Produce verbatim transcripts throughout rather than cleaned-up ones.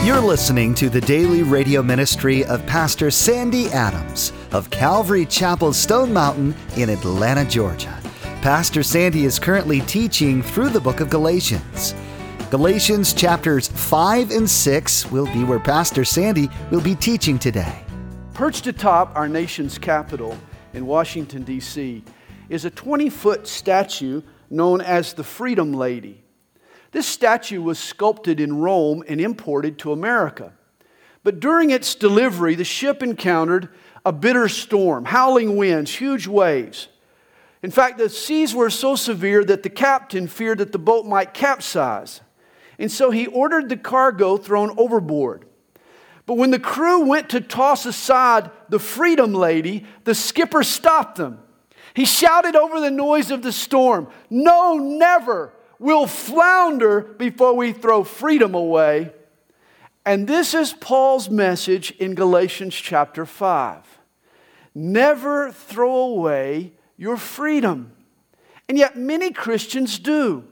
You're listening to the daily radio ministry of Pastor Sandy Adams of Calvary Chapel Stone Mountain in Atlanta, Georgia. Pastor Sandy is currently teaching through the book of Galatians. Galatians chapters five and six will be where Pastor Sandy will be teaching today. Perched atop our nation's capital in Washington, D C is a twenty-foot statue known as the Freedom Lady. This statue was sculpted in Rome and imported to America. But during its delivery, the ship encountered a bitter storm, howling winds, huge waves. In fact, the seas were so severe that the captain feared that the boat might capsize. And so he ordered the cargo thrown overboard. But when the crew went to toss aside the Freedom Lady, the skipper stopped them. He shouted over the noise of the storm, "No, never! We'll flounder before we throw freedom away." And this is Paul's message in Galatians chapter five. Never throw away your freedom. And yet many Christians do.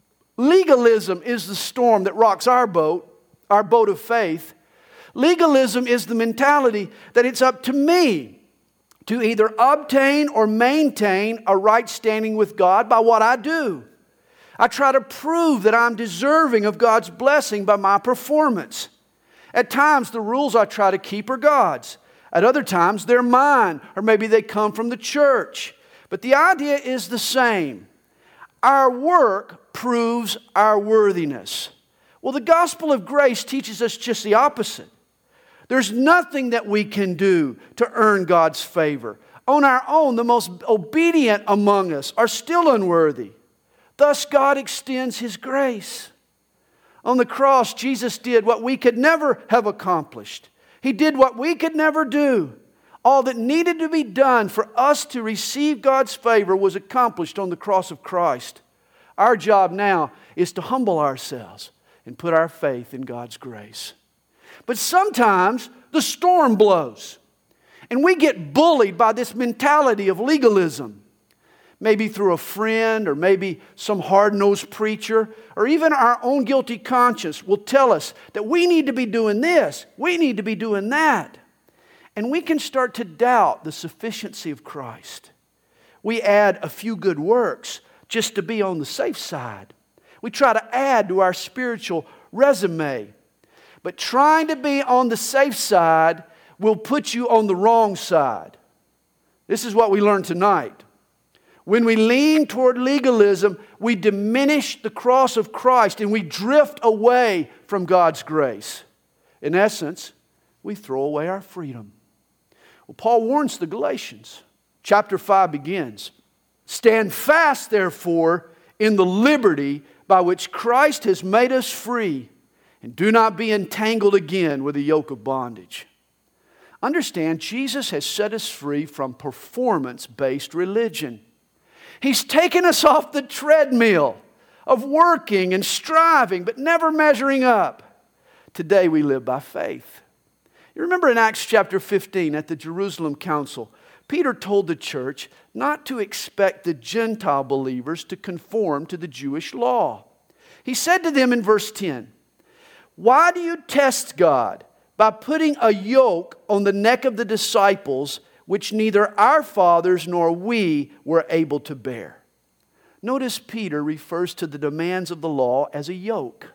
Legalism is the storm that rocks our boat, our boat of faith. Legalism is the mentality that it's up to me to either obtain or maintain a right standing with God by what I do. I try to prove that I'm deserving of God's blessing by my performance. At times, the rules I try to keep are God's. At other times, they're mine, or maybe they come from the church. But the idea is the same. Our work proves our worthiness. Well, the gospel of grace teaches us just the opposite. There's nothing that we can do to earn God's favor. On our own, the most obedient among us are still unworthy. Thus, God extends His grace. On the cross, Jesus did what we could never have accomplished. He did what we could never do. All that needed to be done for us to receive God's favor was accomplished on the cross of Christ. Our job now is to humble ourselves and put our faith in God's grace. But sometimes the storm blows, and we get bullied by this mentality of legalism. Maybe through a friend, or maybe some hard-nosed preacher, or even our own guilty conscience will tell us that we need to be doing this, we need to be doing that. And we can start to doubt the sufficiency of Christ. We add a few good works just to be on the safe side. We try to add to our spiritual resume. But trying to be on the safe side will put you on the wrong side. This is what we learned tonight. When we lean toward legalism, we diminish the cross of Christ and we drift away from God's grace. In essence, we throw away our freedom. Well, Paul warns the Galatians. Chapter five begins, "Stand fast, therefore, in the liberty by which Christ has made us free, and do not be entangled again with a yoke of bondage." Understand, Jesus has set us free from performance-based religion. He's taken us off the treadmill of working and striving, but never measuring up. Today we live by faith. You remember in Acts chapter fifteen at the Jerusalem Council, Peter told the church not to expect the Gentile believers to conform to the Jewish law. He said to them in verse ten, "Why do you test God by putting a yoke on the neck of the disciples which neither our fathers nor we were able to bear?" Notice Peter refers to the demands of the law as a yoke,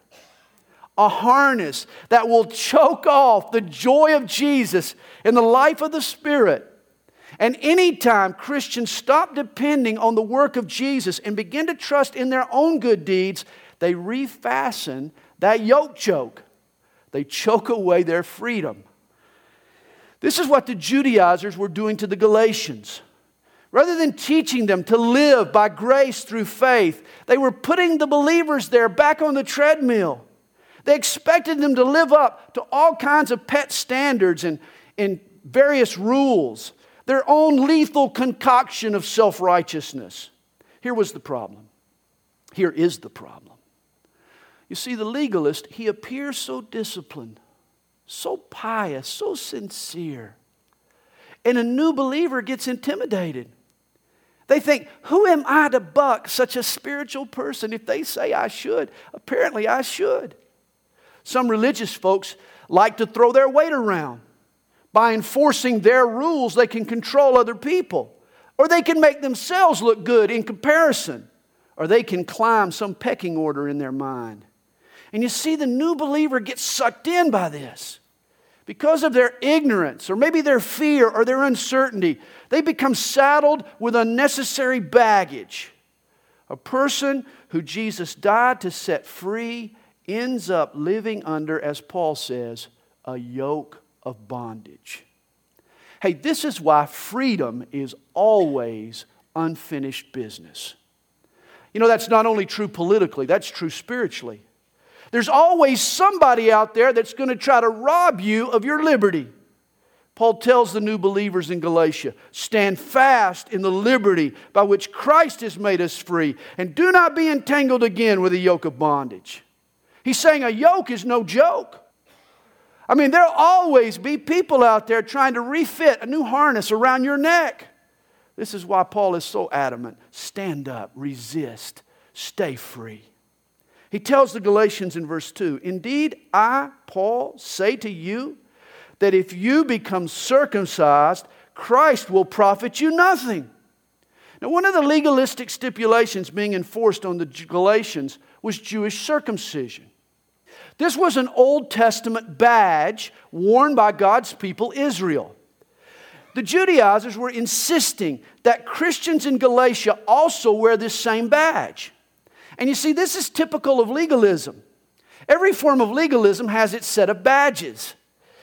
a harness that will choke off the joy of Jesus in the life of the Spirit. And anytime Christians stop depending on the work of Jesus and begin to trust in their own good deeds, they refasten that yoke choke. They choke away their freedom. This is what the Judaizers were doing to the Galatians. Rather than teaching them to live by grace through faith, they were putting the believers there back on the treadmill. They expected them to live up to all kinds of pet standards and, and various rules, their own lethal concoction of self-righteousness. Here was the problem. Here is the problem. You see, the legalist, he appears so disciplined, so pious, so sincere. And a new believer gets intimidated. They think, who am I to buck such a spiritual person? If they say I should, apparently I should. Some religious folks like to throw their weight around. By enforcing their rules, they can control other people. Or they can make themselves look good in comparison. Or they can climb some pecking order in their mind. And you see, the new believer gets sucked in by this. Because of their ignorance, or maybe their fear, or their uncertainty, they become saddled with unnecessary baggage. A person who Jesus died to set free ends up living under, as Paul says, a yoke of bondage. Hey, this is why freedom is always unfinished business. You know, that's not only true politically, that's true spiritually. There's always somebody out there that's going to try to rob you of your liberty. Paul tells the new believers in Galatia, stand fast in the liberty by which Christ has made us free, and do not be entangled again with a yoke of bondage. He's saying a yoke is no joke. I mean, there'll always be people out there trying to refit a new harness around your neck. This is why Paul is so adamant. Stand up, resist, stay free. He tells the Galatians in verse two, indeed, I, Paul, say to you that if you become circumcised, Christ will profit you nothing. Now, one of the legalistic stipulations being enforced on the Galatians was Jewish circumcision. This was an Old Testament badge worn by God's people, Israel. The Judaizers were insisting that Christians in Galatia also wear this same badge. And you see, this is typical of legalism. Every form of legalism has its set of badges.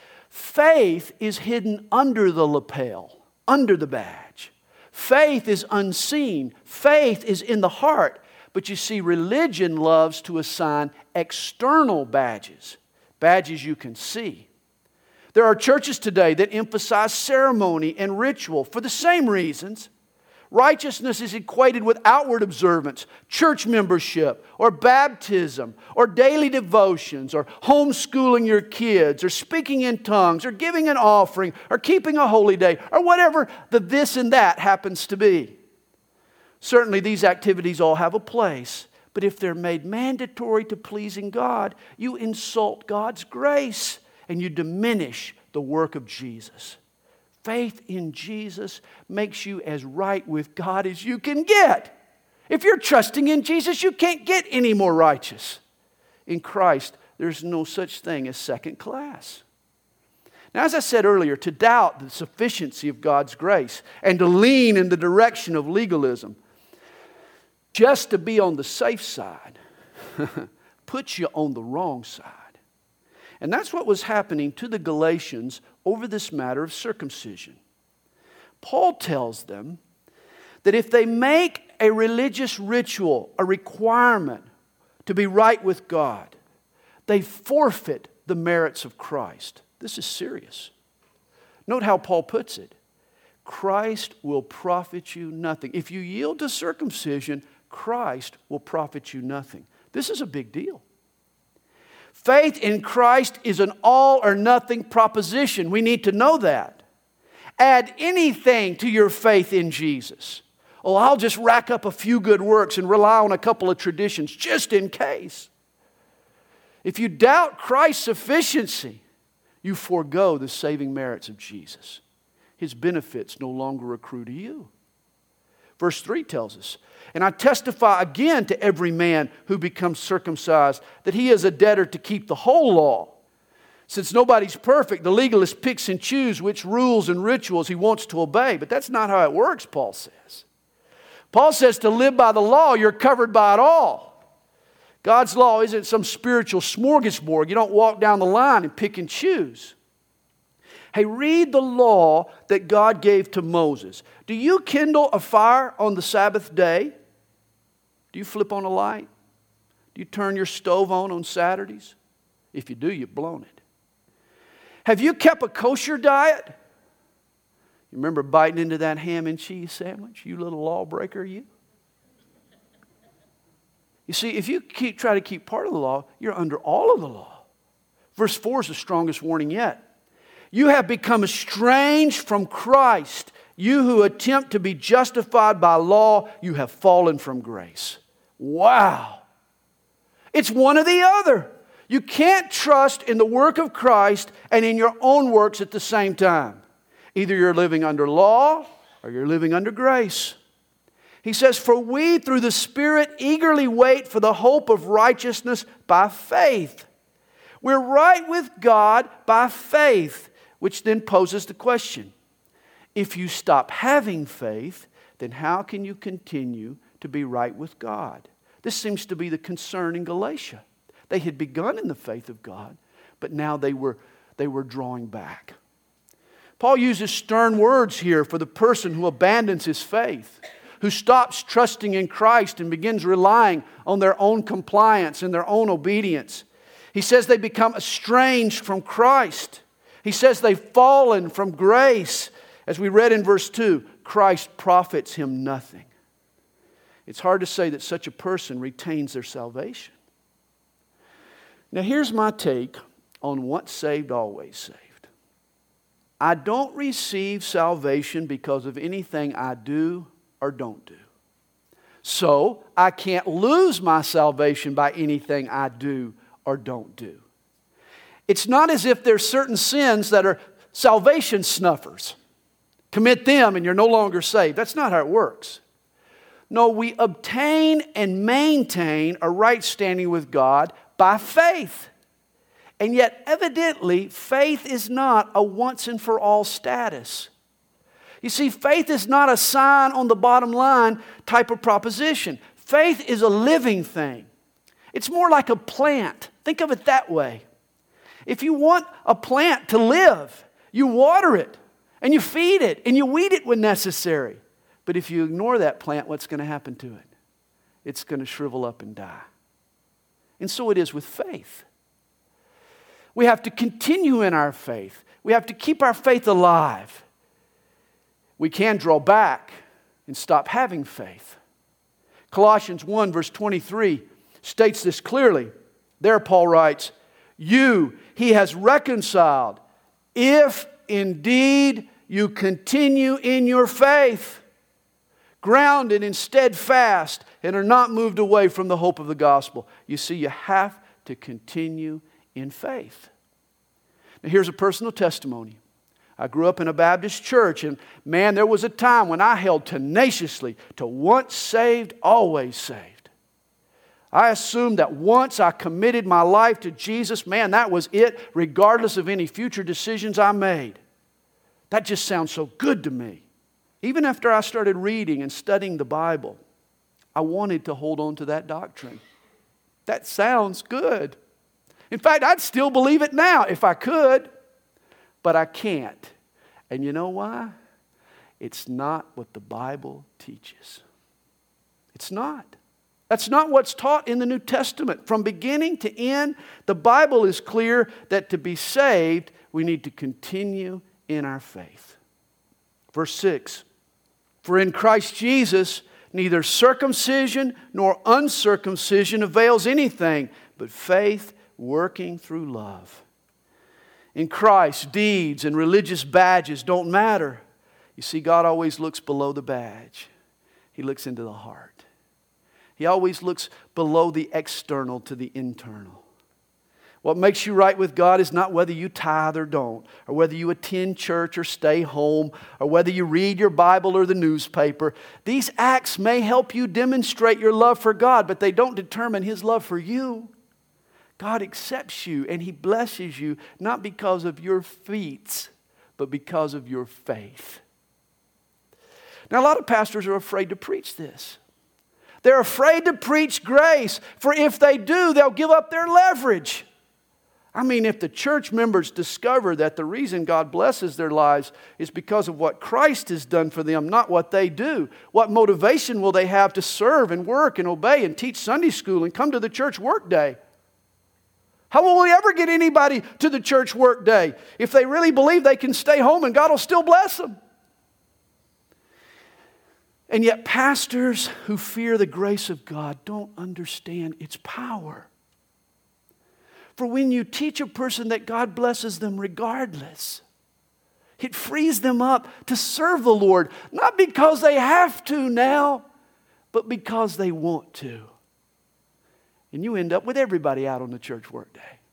Faith is hidden under the lapel, under the badge. Faith is unseen. Faith is in the heart. But you see, religion loves to assign external badges, badges you can see. There are churches today that emphasize ceremony and ritual for the same reasons. Righteousness is equated with outward observance, church membership, or baptism, or daily devotions, or homeschooling your kids, or speaking in tongues, or giving an offering, or keeping a holy day, or whatever the this and that happens to be. Certainly these activities all have a place, but if they're made mandatory to pleasing God, you insult God's grace and you diminish the work of Jesus. Faith in Jesus makes you as right with God as you can get. If you're trusting in Jesus, you can't get any more righteous. In Christ, there's no such thing as second class. Now, as I said earlier, to doubt the sufficiency of God's grace and to lean in the direction of legalism, just to be on the safe side, puts you on the wrong side. And that's what was happening to the Galatians over this matter of circumcision. Paul tells them that if they make a religious ritual a requirement to be right with God, they forfeit the merits of Christ. This is serious. Note how Paul puts it. Christ will profit you nothing. If you yield to circumcision, Christ will profit you nothing. This is a big deal. Faith in Christ is an all or nothing proposition. We need to know that. Add anything to your faith in Jesus. Oh, I'll just rack up a few good works and rely on a couple of traditions just in case. If you doubt Christ's sufficiency, you forego the saving merits of Jesus. His benefits no longer accrue to you. Verse three tells us, and I testify again to every man who becomes circumcised that he is a debtor to keep the whole law. Since nobody's perfect, the legalist picks and chooses which rules and rituals he wants to obey. But that's not how it works, Paul says. Paul says to live by the law, you're covered by it all. God's law isn't some spiritual smorgasbord. You don't walk down the line and pick and choose. Hey, read the law that God gave to Moses. Do you kindle a fire on the Sabbath day? Do you flip on a light? Do you turn your stove on on Saturdays? If you do, you've blown it. Have you kept a kosher diet? You remember biting into that ham and cheese sandwich? You little lawbreaker, you. You see, if you keep, try to keep part of the law, you're under all of the law. Verse four is the strongest warning yet. You have become estranged from Christ. You who attempt to be justified by law, you have fallen from grace. Wow. It's one or the other. You can't trust in the work of Christ and in your own works at the same time. Either you're living under law or you're living under grace. He says, for we through the Spirit eagerly wait for the hope of righteousness by faith. We're right with God by faith, which then poses the question, if you stop having faith, then how can you continue to be right with God? This seems to be the concern in Galatia. They had begun in the faith of God, but now they were, they were drawing back. Paul uses stern words here for the person who abandons his faith, who stops trusting in Christ and begins relying on their own compliance and their own obedience. He says they become estranged from Christ. He says they've fallen from grace. As we read in verse two, Christ profits him nothing. It's hard to say that such a person retains their salvation. Now here's my take on once saved, always saved. I don't receive salvation because of anything I do or don't do. So I can't lose my salvation by anything I do or don't do. It's not as if there's certain sins that are salvation snuffers. Commit them and you're no longer saved. That's not how it works. No, we obtain and maintain a right standing with God by faith. And yet, evidently, faith is not a once and for all status. You see, faith is not a sign on the bottom line type of proposition. Faith is a living thing. It's more like a plant. Think of it that way. If you want a plant to live, you water it, and you feed it, and you weed it when necessary. But if you ignore that plant, what's going to happen to it? It's going to shrivel up and die. And so it is with faith. We have to continue in our faith. We have to keep our faith alive. We can draw back and stop having faith. Colossians one verse twenty-three states this clearly. There Paul writes, you he has reconciled, if indeed you continue in your faith, grounded and steadfast, and are not moved away from the hope of the gospel. You see, you have to continue in faith. Now here's a personal testimony. I grew up in a Baptist church, and man, there was a time when I held tenaciously to once saved, always saved. I assumed that once I committed my life to Jesus, man, that was it, regardless of any future decisions I made. That just sounds so good to me. Even after I started reading and studying the Bible, I wanted to hold on to that doctrine. That sounds good. In fact, I'd still believe it now if I could, but I can't. And you know why? It's not what the Bible teaches. It's not. That's not what's taught in the New Testament. From beginning to end, the Bible is clear that to be saved, we need to continue in our faith. Verse six, for in Christ Jesus, neither circumcision nor uncircumcision avails anything, but faith working through love. In Christ, deeds and religious badges don't matter. You see, God always looks below the badge. He looks into the heart. He always looks below the external to the internal. What makes you right with God is not whether you tithe or don't, or whether you attend church or stay home, or whether you read your Bible or the newspaper. These acts may help you demonstrate your love for God, but they don't determine His love for you. God accepts you and He blesses you not because of your feats, but because of your faith. Now, a lot of pastors are afraid to preach this. They're afraid to preach grace, for if they do, they'll give up their leverage. I mean, if the church members discover that the reason God blesses their lives is because of what Christ has done for them, not what they do, what motivation will they have to serve and work and obey and teach Sunday school and come to the church work day? How will we ever get anybody to the church work day if they really believe they can stay home and God will still bless them? And yet pastors who fear the grace of God don't understand its power. For when you teach a person that God blesses them regardless, it frees them up to serve the Lord, not because they have to now, but because they want to. And you end up with everybody out on the church work day.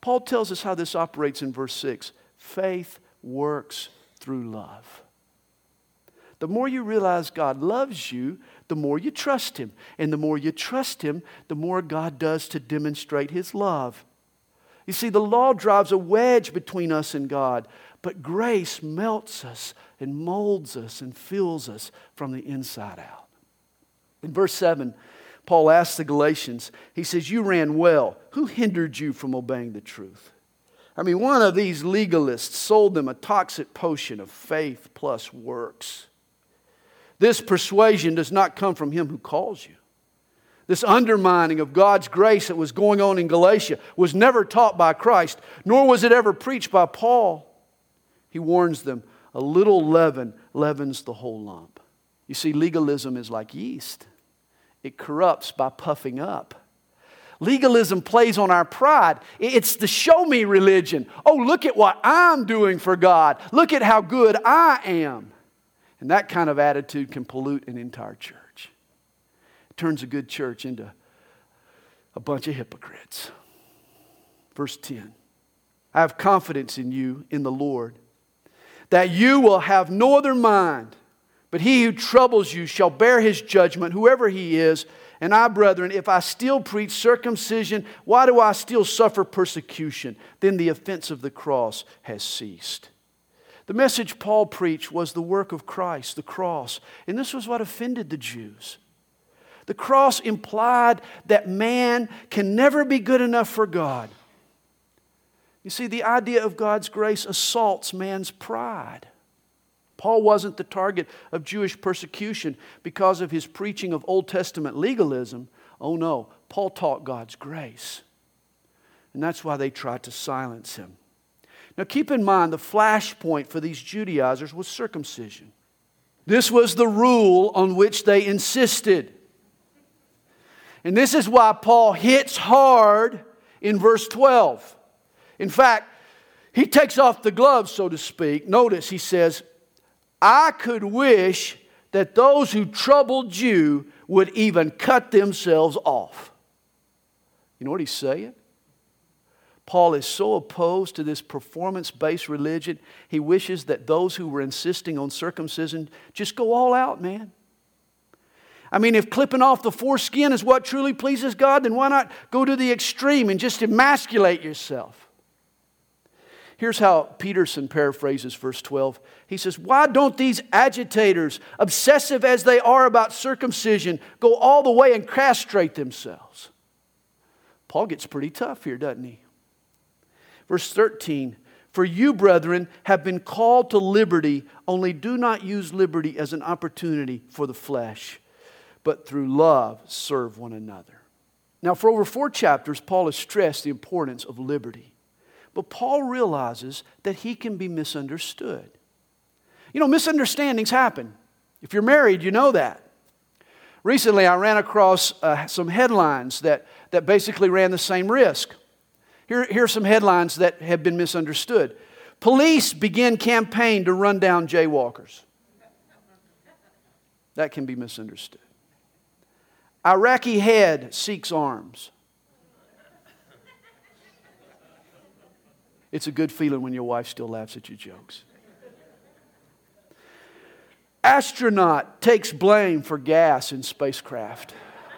Paul tells us how this operates in verse six. Faith works through love. The more you realize God loves you, the more you trust Him. And the more you trust Him, the more God does to demonstrate His love. You see, the law drives a wedge between us and God, but grace melts us and molds us and fills us from the inside out. In verse seven, Paul asks the Galatians, he says, you ran well. Who hindered you from obeying the truth? I mean, one of these legalists sold them a toxic potion of faith plus works. This persuasion does not come from Him who calls you. This undermining of God's grace that was going on in Galatia was never taught by Christ, nor was it ever preached by Paul. He warns them, a little leaven leavens the whole lump. You see, legalism is like yeast. It corrupts by puffing up. Legalism plays on our pride. It's the show me religion. Oh, look at what I'm doing for God. Look at how good I am. And that kind of attitude can pollute an entire church. It turns a good church into a bunch of hypocrites. Verse ten. I have confidence in you, in the Lord, that you will have no other mind, but he who troubles you shall bear his judgment, whoever he is. And I, brethren, if I still preach circumcision, why do I still suffer persecution? Then the offense of the cross has ceased. The message Paul preached was the work of Christ, the cross. And this was what offended the Jews. The cross implied that man can never be good enough for God. You see, the idea of God's grace assaults man's pride. Paul wasn't the target of Jewish persecution because of his preaching of Old Testament legalism. Oh no, Paul taught God's grace. And that's why they tried to silence him. Now keep in mind, the flashpoint for these Judaizers was circumcision. This was the rule on which they insisted. And this is why Paul hits hard in verse twelve. In fact, he takes off the gloves, so to speak. Notice he says, I could wish that those who troubled you would even cut themselves off. You know what he's saying? Paul is so opposed to this performance-based religion, he wishes that those who were insisting on circumcision just go all out, man. I mean, if clipping off the foreskin is what truly pleases God, then why not go to the extreme and just emasculate yourself? Here's how Peterson paraphrases verse twelve. He says, why don't these agitators, obsessive as they are about circumcision, go all the way and castrate themselves? Paul gets pretty tough here, doesn't he? Verse thirteen, for you, brethren, have been called to liberty, only do not use liberty as an opportunity for the flesh, but through love serve one another. Now, for over four chapters, Paul has stressed the importance of liberty. But Paul realizes that he can be misunderstood. You know, misunderstandings happen. If you're married, you know that. Recently, I ran across uh, some headlines that, that basically ran the same risk. Here, here are some headlines that have been misunderstood. Police begin campaign to run down jaywalkers. That can be misunderstood. Iraqi head seeks arms. It's a good feeling when your wife still laughs at your jokes. Astronaut takes blame for gas in spacecraft.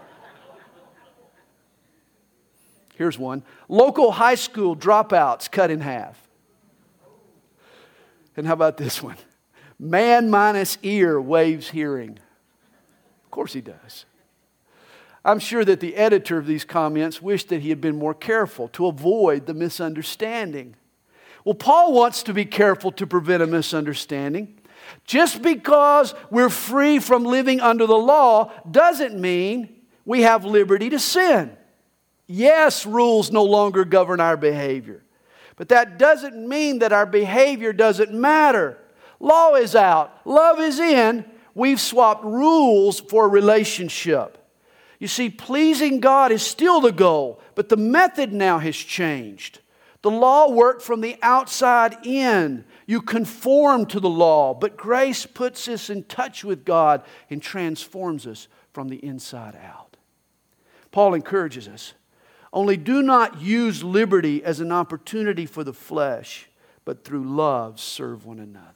Here's one. Local high school dropouts cut in half. And how about this one? Man minus ear waives hearing. Of course he does. I'm sure that the editor of these comments wished that he had been more careful to avoid the misunderstanding. Well, Paul wants to be careful to prevent a misunderstanding. Just because we're free from living under the law doesn't mean we have liberty to sin. Yes, rules no longer govern our behavior. But that doesn't mean that our behavior doesn't matter. Law is out. Love is in. We've swapped rules for a relationship. You see, pleasing God is still the goal, but the method now has changed. The law worked from the outside in. You conform to the law, but grace puts us in touch with God and transforms us from the inside out. Paul encourages us. Only do not use liberty as an opportunity for the flesh, but through love serve one another.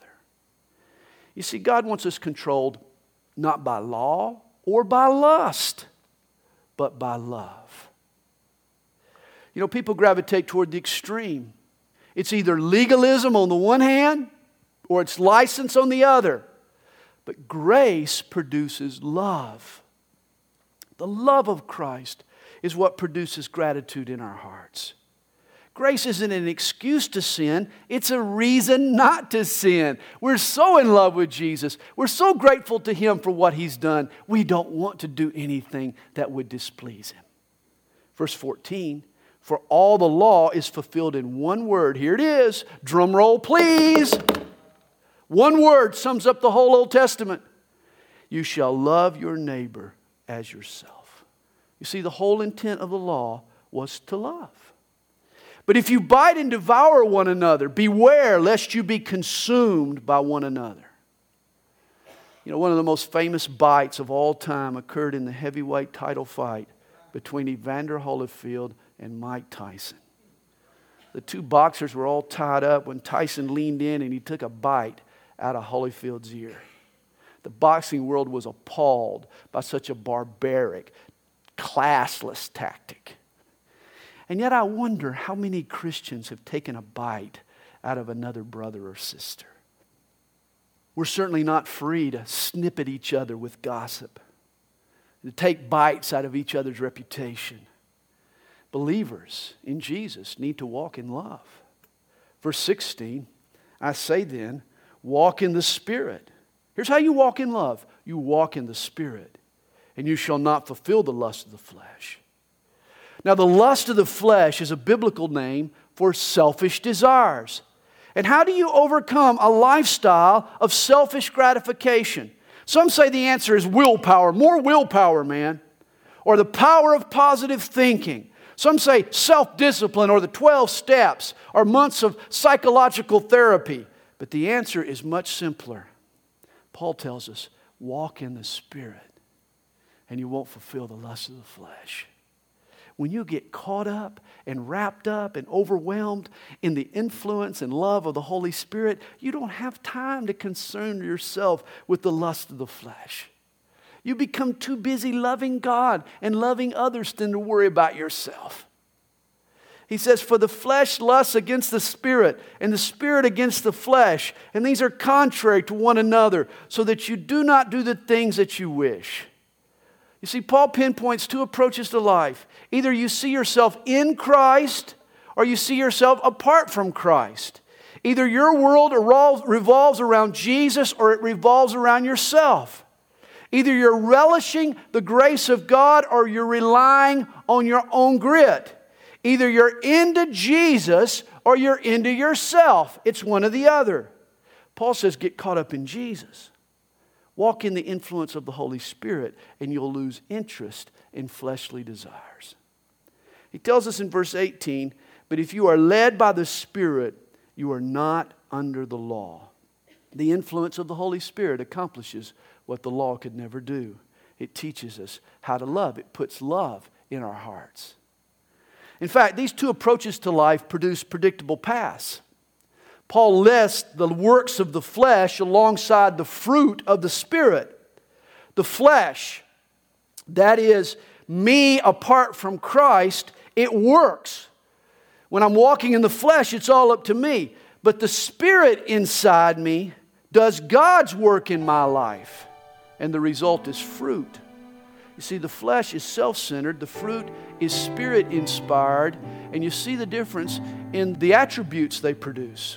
You see, God wants us controlled not by law or by lust, but by love. You know, people gravitate toward the extreme. It's either legalism on the one hand or it's license on the other. But grace produces love. The love of Christ is what produces gratitude in our hearts. Grace isn't an excuse to sin, it's a reason not to sin. We're so in love with Jesus. We're so grateful to Him for what He's done. We don't want to do anything that would displease Him. Verse fourteen, for all the law is fulfilled in one word. Here it is. Drum roll, please. One word sums up the whole Old Testament. You shall love your neighbor as yourself. You see, the whole intent of the law was to love. But if you bite and devour one another, beware lest you be consumed by one another. You know, one of the most famous bites of all time occurred in the heavyweight title fight between Evander Holyfield and Mike Tyson. The two boxers were all tied up when Tyson leaned in and he took a bite out of Holyfield's ear. The boxing world was appalled by such a barbaric, classless tactic. And yet I wonder how many Christians have taken a bite out of another brother or sister. We're certainly not free to snip at each other with gossip, to take bites out of each other's reputation. Believers in Jesus need to walk in love. Verse sixteen, I say then, walk in the Spirit. Here's how you walk in love. You walk in the Spirit, and you shall not fulfill the lust of the flesh. Now, the lust of the flesh is a biblical name for selfish desires. And how do you overcome a lifestyle of selfish gratification? Some say the answer is willpower. More willpower, man. Or the power of positive thinking. Some say self-discipline or the twelve steps or months of psychological therapy. But the answer is much simpler. Paul tells us, walk in the Spirit and you won't fulfill the lust of the flesh. When you get caught up and wrapped up and overwhelmed in the influence and love of the Holy Spirit, you don't have time to concern yourself with the lust of the flesh. You become too busy loving God and loving others than to worry about yourself. He says, for the flesh lusts against the Spirit, and the Spirit against the flesh, and these are contrary to one another, so that you do not do the things that you wish. You see, Paul pinpoints two approaches to life. Either you see yourself in Christ, or you see yourself apart from Christ. Either your world revolves around Jesus, or it revolves around yourself. Either you're relishing the grace of God, or you're relying on your own grit. Either you're into Jesus, or you're into yourself. It's one or the other. Paul says, get caught up in Jesus. Walk in the influence of the Holy Spirit, and you'll lose interest in fleshly desires. He tells us in verse eighteen, but if you are led by the Spirit, you are not under the law. The influence of the Holy Spirit accomplishes what the law could never do. It teaches us how to love. It puts love in our hearts. In fact, these two approaches to life produce predictable paths. Paul lists the works of the flesh alongside the fruit of the Spirit. The flesh, that is me apart from Christ, it works. When I'm walking in the flesh, it's all up to me. But the Spirit inside me does God's work in my life. And the result is fruit. You see, the flesh is self-centered. The fruit is Spirit-inspired. And you see the difference in the attributes they produce.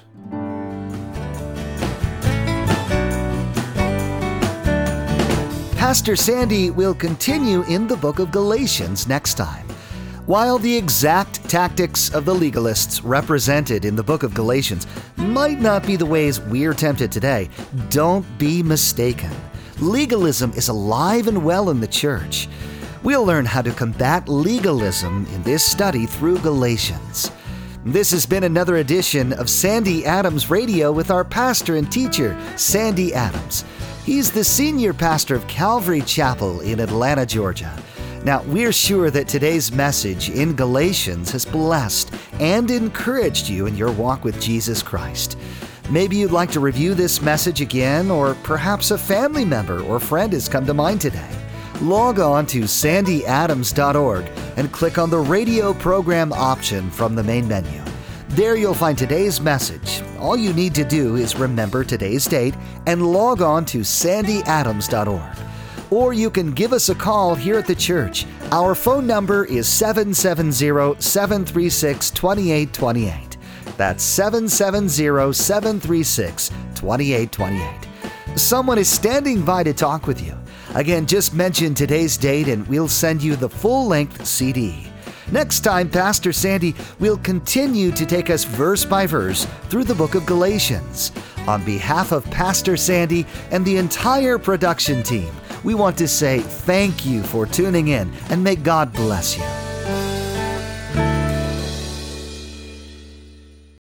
Pastor Sandy will continue in the book of Galatians next time. While the exact tactics of the legalists represented in the book of Galatians might not be the ways we're tempted today, don't be mistaken. Legalism is alive and well in the church. We'll learn how to combat legalism in this study through Galatians. This has been another edition of Sandy Adams Radio with our pastor and teacher, Sandy Adams. He's the senior pastor of Calvary Chapel in Atlanta, Georgia. Now, we're sure that today's message in Galatians has blessed and encouraged you in your walk with Jesus Christ. Maybe you'd like to review this message again, or perhaps a family member or friend has come to mind today. Log on to sandy adams dot org and click on the radio program option from the main menu. There you'll find today's message. All you need to do is remember today's date and log on to sandy adams dot org. Or you can give us a call here at the church. Our phone number is seven seven zero, seven three six, two eight two eight. That's seven seven zero, seven three six, two eight two eight. Someone is standing by to talk with you. Again, just mention today's date and we'll send you the full-length C D. Next time, Pastor Sandy will continue to take us verse by verse through the book of Galatians. On behalf of Pastor Sandy and the entire production team, we want to say thank you for tuning in and may God bless you.